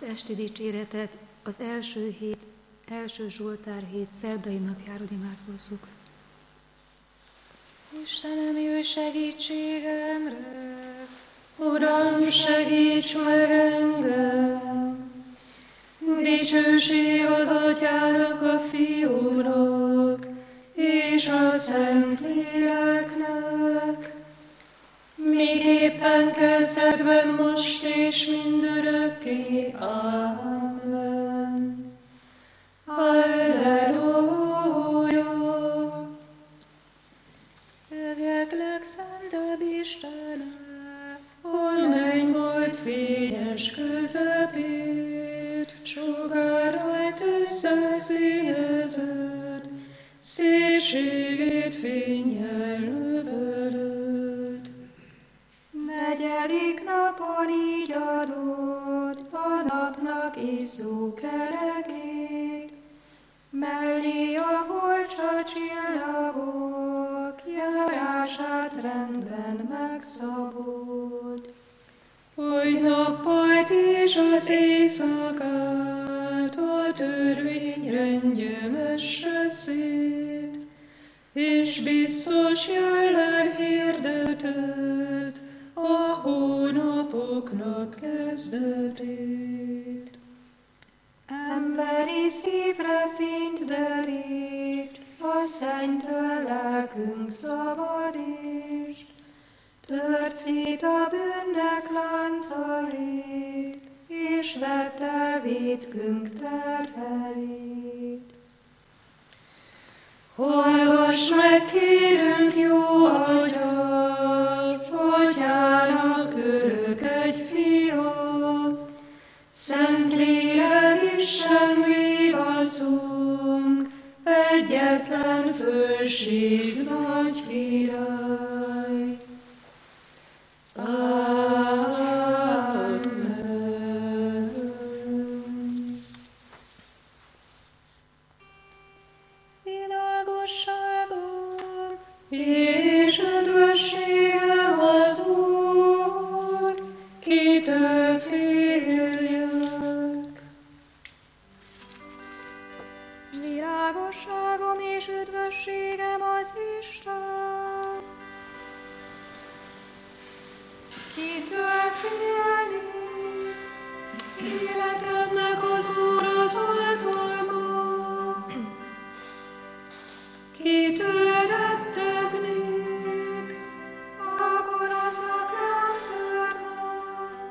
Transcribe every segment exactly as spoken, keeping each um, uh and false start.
esti dicséretet az első hét, első Zsoltár hét szerdai napjáról imádkozzuk. Istenem, jöjj segítségemre! Uram, segíts meg engem! Dicsőség az Atyának, a Fiúnak, és a Szentléleknek, miképpen kezdetben, most és mindörökké. Amen. Halleluja! Ögeklek, szentebb Istenem, a mennybolt fényes közepét, sugár rajt összeszínezed, szépségét fénnyel öveled. Negyedik napon így adod a napnak izzó kerekét, mellé a holcsa csillagok járását rendben megszabod. Hogy nappalt és az éjszakát a törvény rendje messe szét, és biztos jellel hirdeted a hónapoknak kezdetét. Emberi szívre fényt derít, a Szennytől lelkünk szabadítsd, tört szét a bűnnek láncait, és vedd el vétkünk terheit. Hallgass meg, kérünk, jó Atya, Atyának örök egy fia, Szentlélek Isten vigaszunk, egyetlen fölség nagy király. Amen. Világosságom és üdvösségem az Úr, kitől féljek. Világosságom és üdvösségem az Isten, kitől félni? Életemnek az Úr az oltalma, kitől rettegnék? A gonoszok rám törnek,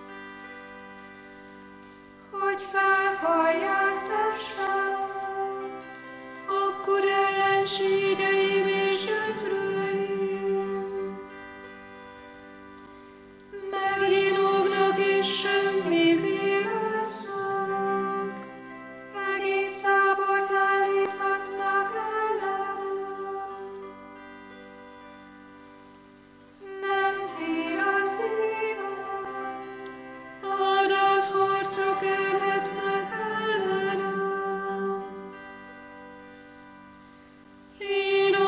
hogy felfalják testemet, akkor ellenségeim és gyötrőim meginognak és semmivé lesznek, egész tábort állíthatnak ellenem. Nem fél a szívem, hát az harcra kelhetnek ellenem. Én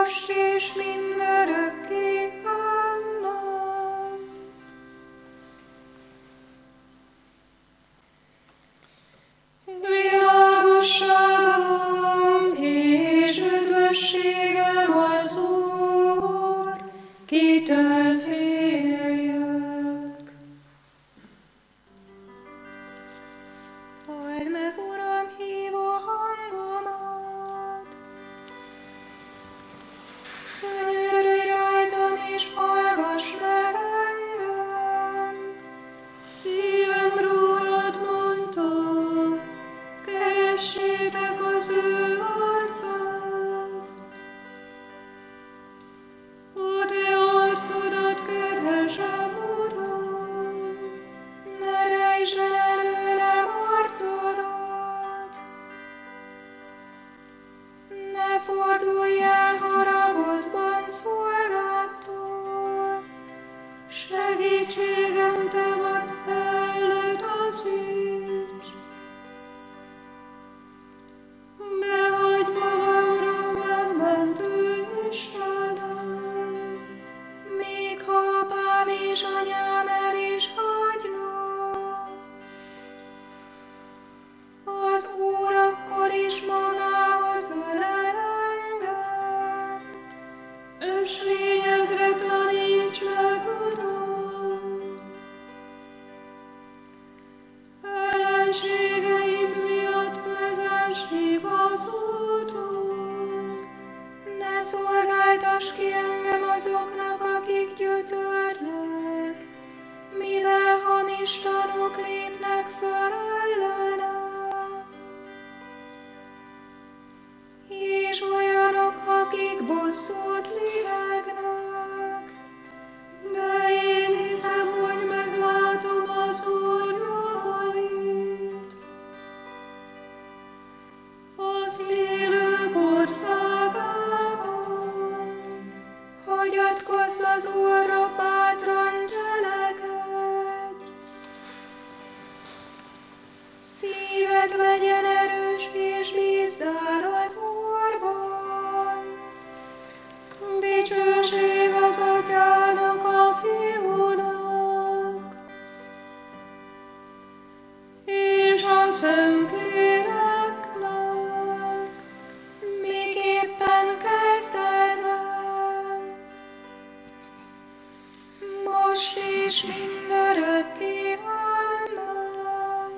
most és mindörökké. Amen. Világosságom és üdvösségem az Úr, kitől féljek. Halld meg, Uram, hívó hangomat, könyörülj rajtam és hallgass meg engem. Szívem rólad mondta, keressétek az ő arcát. A te arcodat keresem, Uram, ne rejtsd el előlem arcodat. Ne fordulj el haragodban szolgádtól, segítségem te vagy, eldazíts. Ne hagyj magamra, megmentő Istenem, még ha apám és anyám el is hagynak. Az Úr akkor is magához ölel engem, ösvényedre taníts meg, Uram. Ellenségeim miatt vezess igazodon, ne szolgáltass ki engem azoknak, akik gyötörnek, mivel hamis tanúk lépnek föl ellenem, és olyanok, akik bosszút lélegnek. De én hiszem, hogy meglátom az Úr javait, az élők országában. Hagyatkozz az Úrra, bátran cselekedj. Szíved legyen erős, és bízzál az Úrban. Dicsőség az Atyának, a Fiúnak, és a Szentléleknek, miképpen kezdetben, most és mindörökké. Amen.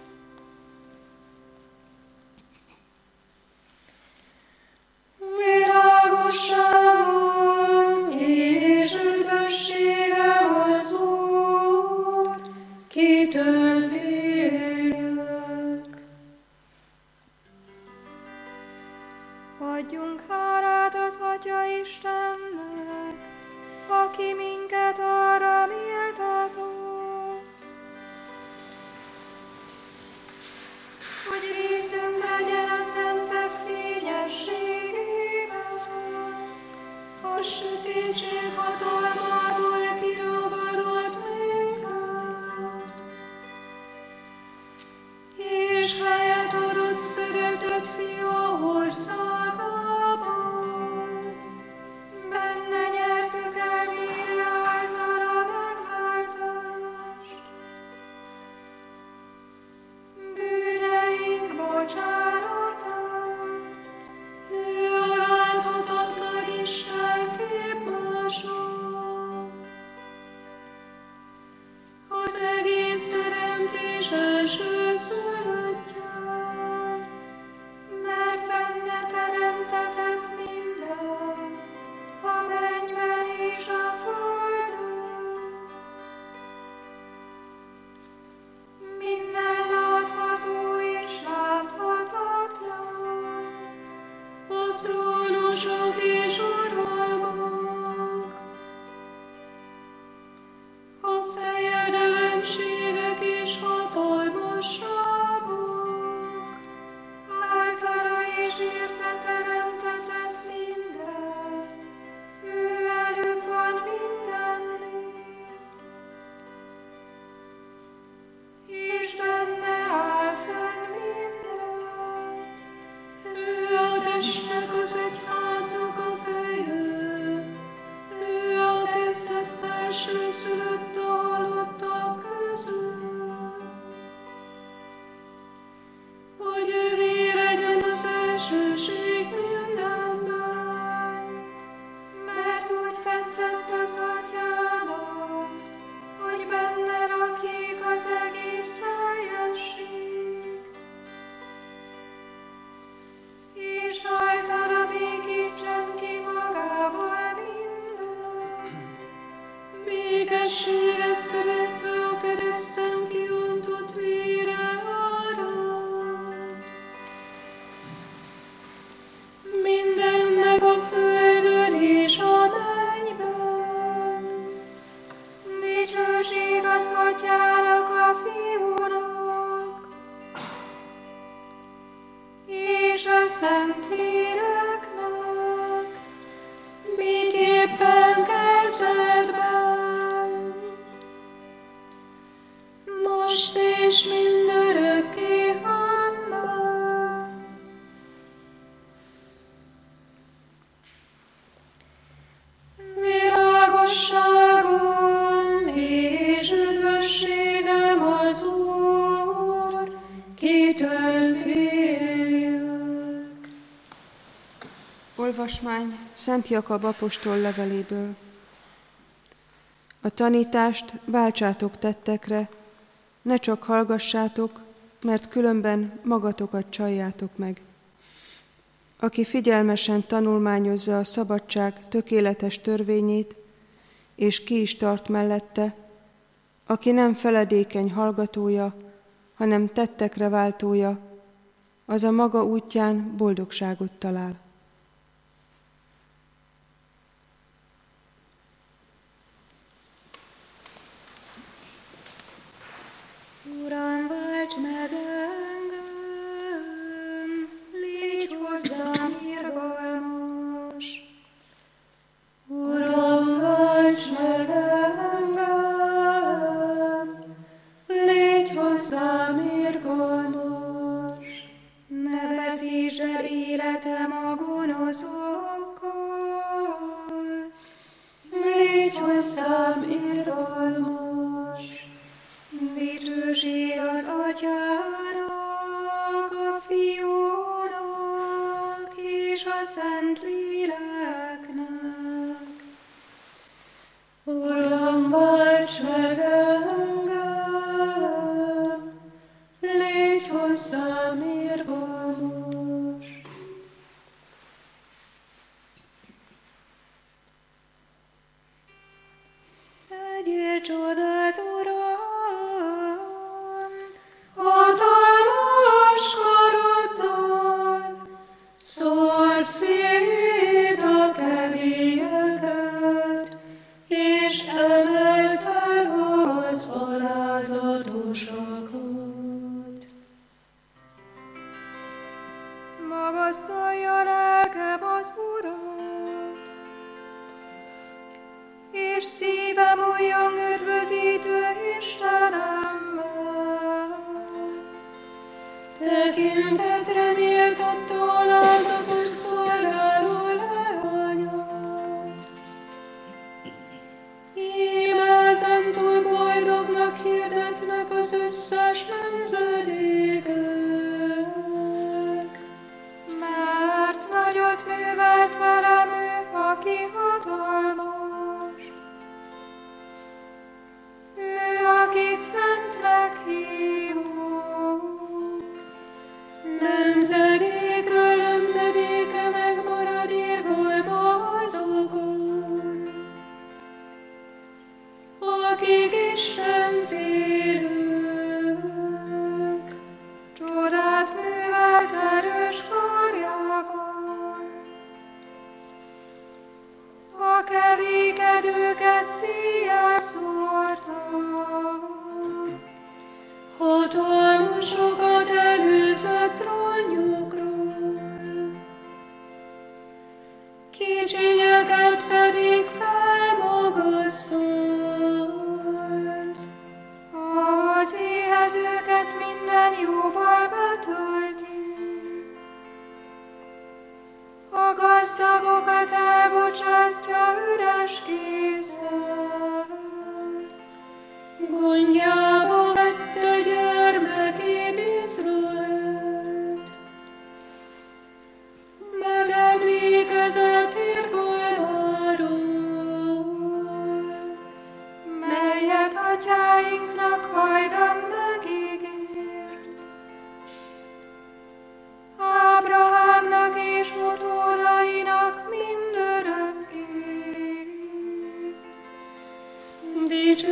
Világosságom és üdvösségem az Úr, kitől féljek. Adjunk hálát az Atya Istennek, aki minket arra méltatott, hogy részünk legyen a szentek fényességében, a sötétség hatalmából kiragadott minket, és helyet adott szeretett Fia országában. Benne nyertük el mire általa megváltást, bűneink bocsánatát. Ő a láthatatlan Isten képmása, Dicsőséget szerezve a kereszten kiontott vére árat. Mindennek a földön és a mennyben. Dicsőség az Atyának, a Fiúnak, és a Szentléleknek, miképpen kezdetben, most és mindörökké. Amen. Világosságom és üdvösségem az Úr, kitől féljek. Olvasmány Szent Jakab apostol leveléből. A tanítást váltsátok tettekre, ne csak hallgassátok, mert különben magatokat csaljátok meg. Aki figyelmesen tanulmányozza a szabadság tökéletes törvényét, és ki is tart mellette, aki nem feledékeny hallgatója, hanem tettekre váltója, az a maga útján boldogságot talál. Uram, válts meg engem, légy hozzám irgalmas. Uram, válts meg engem, légy hozzám irgalmas. ne veszítsd el életem a gonoszokkal. Légy hozzám irgalmas. Dicsőség az Atyának, a Fiúnak, és a Szentléleknek. Uram, válts meg engem, légy hozzám irgalmas. Tegyél csodát, Uram, hatalmas karoddal, szóld szét a kevélyeket, és emeld fel az alázatosakat. Magasztalja lelkem az Urat, és szívem újjong üdvözítő Istenemmel. Tekintetre méltatta alázatos szolgáló leányát. Íme ezentúl boldognak hirdetnek az összes nemzedékek. Mert nagyot művelt velem ő, aki hatalmas. Ő, akit szentnek hívunk. Nemzedékről nemzedékre megmarad irgalma azokon, akik Isten félők. Csodát művelt erős karjával. A kevékedőket szíjjel szórta. Hatalmasokat előzött trónjukról, kicsinyeket pedig felmagasztott. Az éhezőket minden jóval betölti. A gazdagokat elbocsátja üres kézzel. Gondjába vette gyermekét Izraelt, megemlékezett irgalmáról, melyet atyáinknak hajdan megígért. Ábrahámnak és utódainak mindörökké. Dicsőség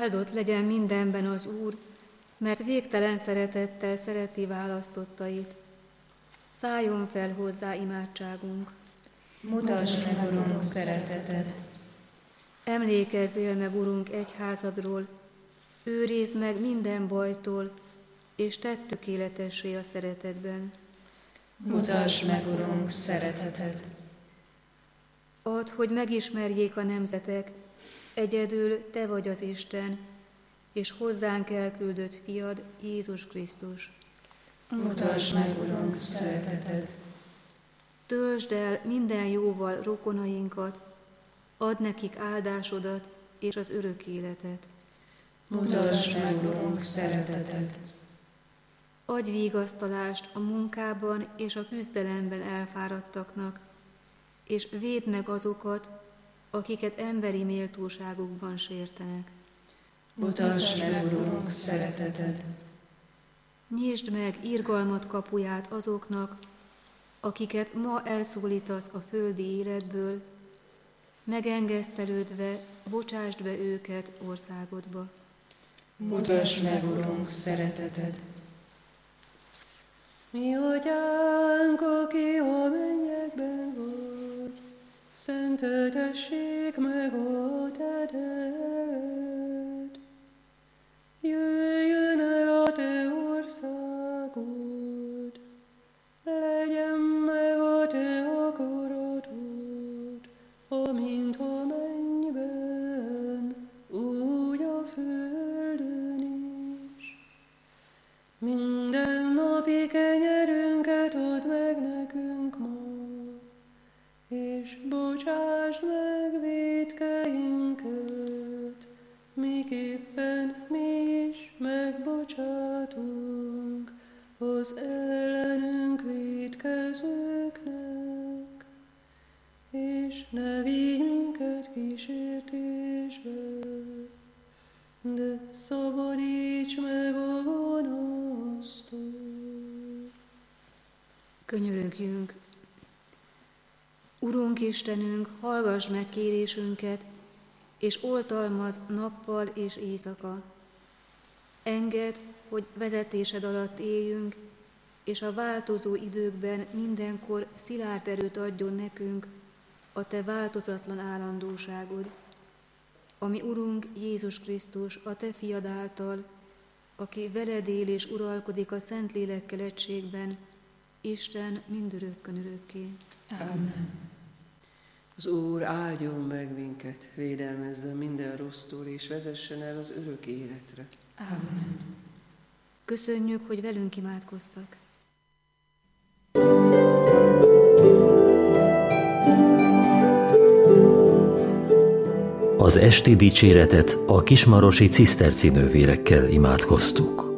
Áldott legyen mindenben az Úr, mert végtelen szeretettel szereti választottait. Szálljon fel hozzá imádságunk. Mutasd meg, Urunk, szereteted. Emlékezzél meg, Urunk, egyházadról, őrizd meg minden bajtól, és tedd tökéletessé a szeretetben. Mutasd meg, Urunk, szereteted. Add, hogy megismerjék a nemzetek, egyedül Te vagy az Isten, és hozzánk elküldött Fiad, Jézus Krisztus. Mutasd meg, Urunk, szereteted. Töltsd el minden jóval rokonainkat, add nekik áldásodat és az örök életet. Mutasd meg, Urunk, szereteted. Adj vigasztalást a munkában és a küzdelemben elfáradtaknak, és védd meg azokat, akiket emberi méltóságukban sértenek. Mutasd meg, Urunk, szereteted. Nyisd meg irgalmat kapuját azoknak, akiket ma elszólítasz a földi életből, megengesztelődve, bocsásd be őket országodba. Mutasd meg, Urunk, szereteted. Mi atyánk, aki a mennyekben vagy, szenteltessék meg a te neved. Jöjjön el a te országod, legyen meg a te akaratod, amint a mennyben, úgy a földön is. Minden napi kenyerünket add meg nekünk ma, és bocsásd meg vétkeinket, miképpen mi is megbocsátunk az ellenünk vétkezőknek, és ne vigy minket kísértésbe, de szabadíts meg a gonosztól. Könyörögjünk! Urunk Istenünk, hallgass meg kérésünket, és oltalmazz nappal és éjszaka. Engedd, hogy vezetésed alatt éljünk, és a változó időkben mindenkor szilárd erőt adjon nekünk a te változatlan állandóságod, ami Urunk Jézus Krisztus, a te fiad által, aki veled él és uralkodik a Szentlélekkel egységben, Isten mindörökkön örökké. Amen. Az Úr áldjon meg minket, védelmezzen minden rossztól, és vezessen el az örök életre. Amen. Köszönjük, hogy velünk imádkoztak. Az esti dicséretet a kismarosi ciszterci nővérekkel imádkoztuk.